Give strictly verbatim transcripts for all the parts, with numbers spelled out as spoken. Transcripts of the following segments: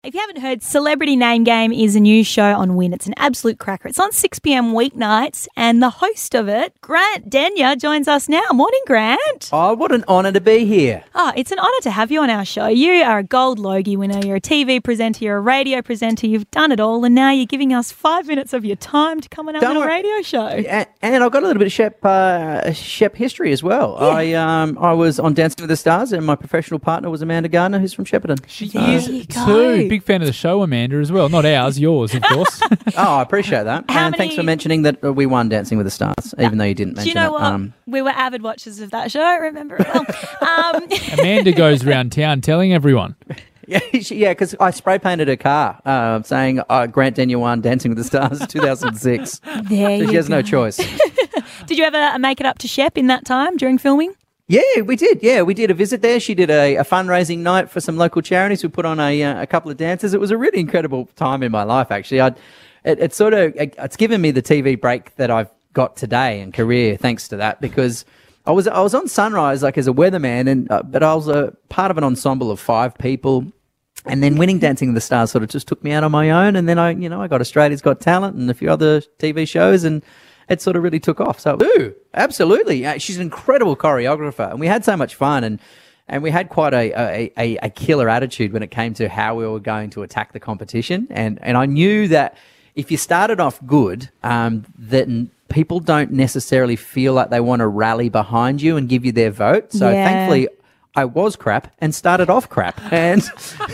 If you haven't heard, Celebrity Name Game is a new show on Win. It's an absolute cracker. It's on six p.m. weeknights, and the host of it, Grant Denyer, joins us now. Morning, Grant. Oh, what an honour to be here. Oh, it's an honour to have you on our show. You are a Gold Logie winner. You're a T V presenter. You're a radio presenter. You've done it all, and now you're giving us five minutes of your time to come on our radio show. And, and I've got a little bit of Shep, uh, Shep history as well. Yeah. I um I was on Dancing with the Stars, and my professional partner was Amanda Gardner, who's from Shepparton. She There is you go. too. Big fan of the show, Amanda, as well. Not ours, yours, of course. Oh, I appreciate that. How and many- thanks for mentioning that uh, we won Dancing with the Stars, even though you didn't Do mention you know it. what? Um, we were avid watchers of that show. I remember it well. um, Amanda goes around town telling everyone. yeah, she- yeah, because I spray painted her car uh, saying uh, Grant Denyer won Dancing with the Stars two thousand six. there So you she has go. no choice. Did you ever make it up to Shep in that time during filming? Yeah, we did. Yeah, we did a visit there. She did a, a fundraising night for some local charities. We put on a, uh, a couple of dances. It was a really incredible time in my life, actually. I'd, it, it sort of it, it's given me the T V break that I've got today and career thanks to that, because I was I was on Sunrise like as a weatherman, and uh, but I was a part of an ensemble of five people. And then winning Dancing with the Stars sort of just took me out on my own. And then I, you know, I got Australia's Got Talent and a few other T V shows, and it sort of really took off. So, ooh, absolutely. Uh, she's an incredible choreographer, and we had so much fun, and and we had quite a a, a a killer attitude when it came to how we were going to attack the competition. And and I knew that if you started off good, um, that people don't necessarily feel like they want to rally behind you and give you their vote. So Yeah. thankfully, I was crap and started off crap. And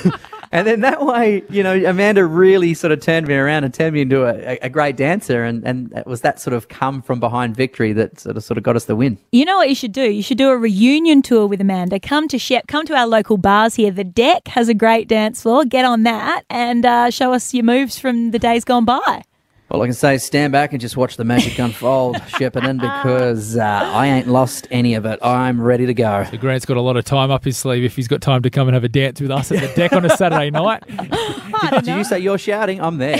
and then that way, you know, Amanda really sort of turned me around and turned me into a, a great dancer. And, and it was that sort of come from behind victory that sort of sort of got us the win. You know what you should do? You should do a reunion tour with Amanda. Come to Shep, come to our local bars here. The Deck has a great dance floor. Get on that and uh, show us your moves from the days gone by. All I can say is stand back and just watch the magic unfold, Shepparton, because uh, I ain't lost any of it. I'm ready to go. So Grant's got a lot of time up his sleeve if he's got time to come and have a dance with us at the Deck on a Saturday night. I don't Did know. you say you're shouting? I'm there.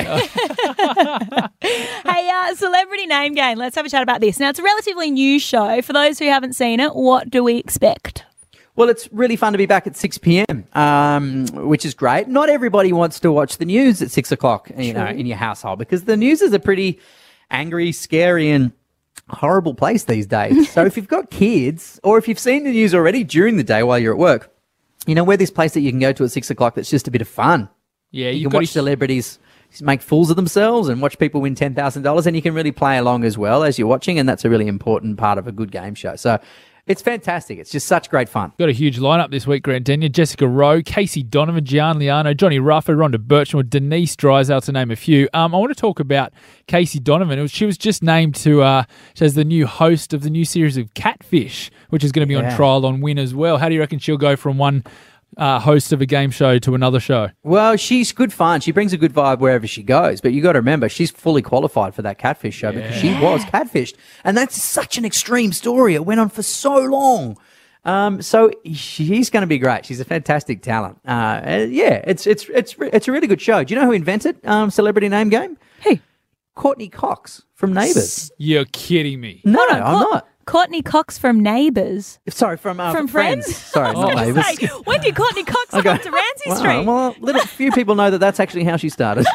Hey, uh, Celebrity Name Game. Let's have a chat about this. Now, it's a relatively new show. For those who haven't seen it, what do we expect? Well, it's really fun to be back at six p.m., um, which is great. Not everybody wants to watch the news at six o'clock, you know, in your household, because the news is a pretty angry, scary, and horrible place these days. So if you've got kids, or if you've seen the news already during the day while you're at work, you know, we're this place that you can go to at six o'clock that's just a bit of fun. Yeah, You you've can got watch to, celebrities make fools of themselves and watch people win ten thousand dollars, and you can really play along as well as you're watching, and that's a really important part of a good game show. So it's fantastic. It's just such great fun. got a huge lineup this week, Grant Denyer. Jessica Rowe, Casey Donovan, Gian Liano, Johnny Ruffer, Rhonda Birchmore, Denise Drysdale, to name a few. Um, I want to talk about Casey Donovan. It was, she was just named to uh, as the new host of the new series of Catfish, which is going to be Yeah. on trial on Win as well. How do you reckon she'll go from one uh, host of a game show to another show? Well, she's good fun. She brings a good vibe wherever she goes. But you got to remember, she's fully qualified for that Catfish show because she was catfished. And that's such an extreme story. It went on for so long. Um, so she's going to be great. She's a fantastic talent. Uh, and yeah, it's it's it's it's a really good show. Do you know who invented um, Celebrity Name Game? Who? Courtney Cox from Neighbours. You're kidding me. No, Hold on, I'm Cour- not. Courtney Cox from Neighbours. Sorry, from uh, From Friends? Sorry, not I was Neighbours. gonna say, when did Courtney Cox come to Ramsey Wow, Street? well, little few people know that that's actually how she started.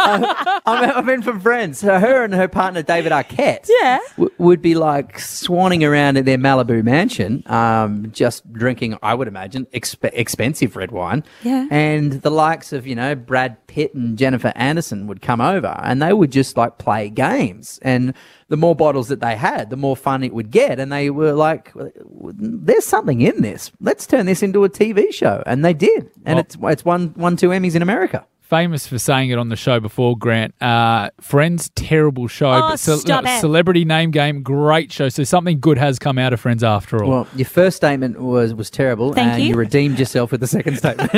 uh, I'm, I've been from Friends. So her and her partner David Arquette Yeah. w- would be like swanning around at their Malibu mansion, um, just drinking, I would imagine, exp- expensive red wine. Yeah. And the likes of, you know, Brad Pitt and Jennifer Aniston would come over, and they would just like play games. And the more bottles that they had, the more fun it would get. And they were like, there's something in this. Let's turn this into a T V show. And they did. And Well- it's it's won, won two Emmys in America. Famous for saying it on the show before, Grant. Uh, Friends, terrible show. Oh, but ce- stop it. Celebrity Name Game, great show. So something good has come out of Friends after all. Well, your first statement was, was terrible. Thank and you. you redeemed yourself with the second statement.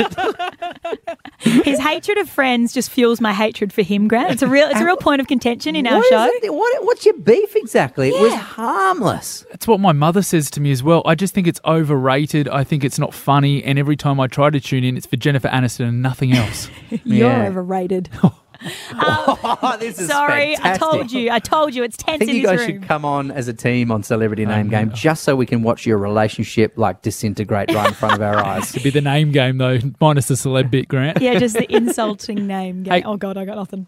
His hatred of Friends just fuels my hatred for him, Grant. It's a real, it's a real point of contention in our What is show. it? What, what's your beef exactly? It was Yeah. harmless. That's what my mother says to me as well. I just think it's overrated. I think it's not funny. And every time I try to tune in, it's for Jennifer Aniston and nothing else. You're Yeah. overrated. Oh, this is Sorry, fantastic. I told you. I told you. It's I tense think in you this guys room. should come on as a team on Celebrity Name know. Game just so we can watch your relationship like disintegrate right in front of our eyes. It'd be the name game, though, minus the celeb bit, Grant. Yeah, just the insulting name. Game. Hey. Oh, God, I got nothing.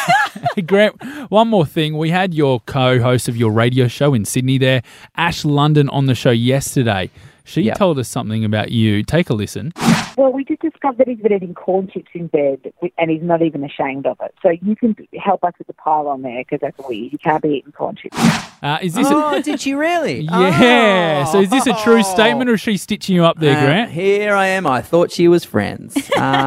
Grant, one more thing. We had your co-host of your radio show in Sydney there, Ash London, on the show yesterday. She Yep. told us something about you. Take a listen. Well, we just discovered that he's been eating corn chips in bed and he's not even ashamed of it. So you can help us with the pile on there because that's weird. You can't be eating corn chips. Uh, is this Oh, a, did she really? yeah. Oh. So is this a true statement, or is she stitching you up there, Uh, Grant? Here I am. I thought she was friends.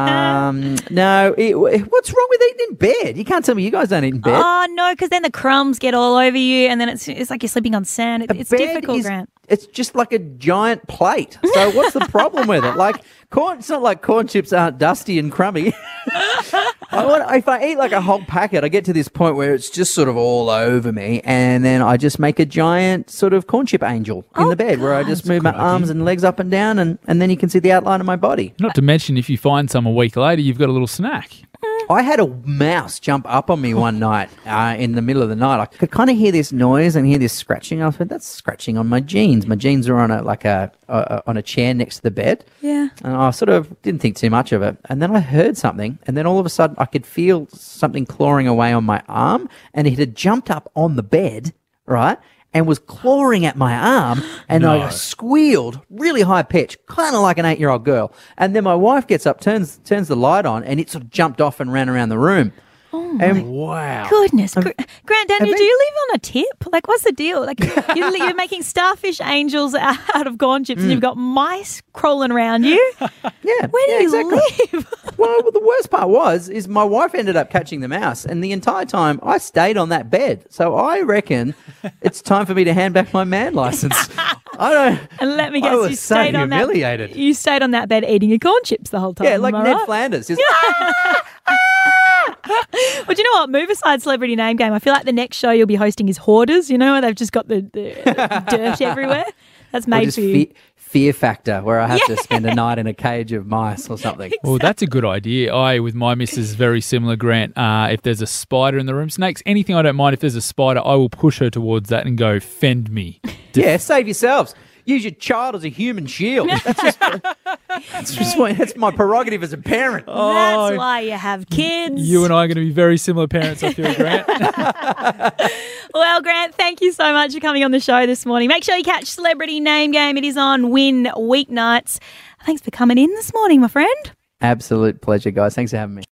Um, no, it, what's wrong with eating in bed? You can't tell me you guys don't eat in bed. Oh, no, because then the crumbs get all over you and then it's it's like you're sleeping on sand. It, A it's bed difficult, is- Grant. It's just like a giant plate. So what's the problem with it? Like corn, it's not like corn chips aren't dusty and crummy. I want, if I eat like a whole packet, I get to this point where it's just sort of all over me, and then I just make a giant sort of corn chip angel in Oh, the bed where I just move my good arms idea. and legs up and down, and, and then you can see the outline of my body. Not to mention, if you find some a week later, you've got a little snack. I had a mouse jump up on me one night uh, in the middle of the night. I could kind of hear this noise and hear this scratching. I thought, that's scratching on my jeans. My jeans are on a like a, a on a chair next to the bed. Yeah. And I sort of didn't think too much of it. And then I heard something, and then all of a sudden I could feel something clawing away on my arm, and it had jumped up on the bed, right? And was clawing at my arm, and No. I squealed really high pitch, kind of like an eight-year-old girl. And then my wife gets up, turns turns the light on, and it sort of jumped off and ran around the room. Oh, And Wow. Goodness. Gr- Grant, Daniel, have do you live on a tip? Like, what's the deal? Like, you're, you're making starfish angels out of corn chips and you've got mice crawling around you. yeah, Where do yeah, you exactly. live? Well, the worst part was, is my wife ended up catching the mouse, and the entire time I stayed on that bed. So I reckon it's time for me to hand back my man license. I don't. And let me I guess, was you so stayed on that. humiliated. You stayed on that bed eating your corn chips the whole time. Yeah, like am I Ned right? Flanders. Just, Well, do you know what? Move aside Celebrity Name Game. I feel like the next show you'll be hosting is Hoarders. You know, where they've just got the, the dirt everywhere. That's or made just for you. fe- Fear Factor, where I have to spend a night in a cage of mice or something. Well, that's a good idea. I, with my missus, very similar, Grant. Uh, if there's a spider in the room, snakes, anything, I don't mind. If there's a spider, I will push her towards that and go, fend me. Yeah, save yourselves. Use your child as a human shield. That's just, that's just my, that's my prerogative as a parent. That's why you have kids. You and I are going to be very similar parents, I feel, Grant. Well, Grant, thank you so much for coming on the show this morning. Make sure you catch Celebrity Name Game. It is on Win weeknights. Thanks for coming in this morning, my friend. Absolute pleasure, guys. Thanks for having me.